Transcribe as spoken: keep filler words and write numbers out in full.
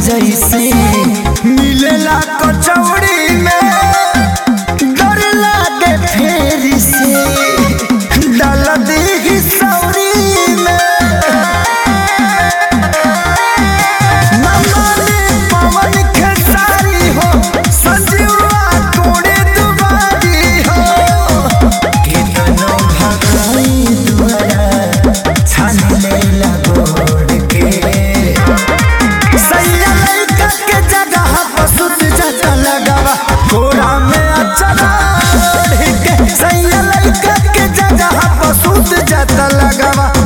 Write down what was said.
जैसे मिलेला कचौड़ी में डर लागे फेर से डाल दी सौरी में नमाने पवन खेसारी हो संजीवा तोड़े दुबारी हो कितनो भगाई दुआरा छान लेला गोड़ के सैया लइका के जगह पसुत जाता लगावा कोरा में अचरा ओढ़ के सैया लइका के जगह पसुत जाता लगावा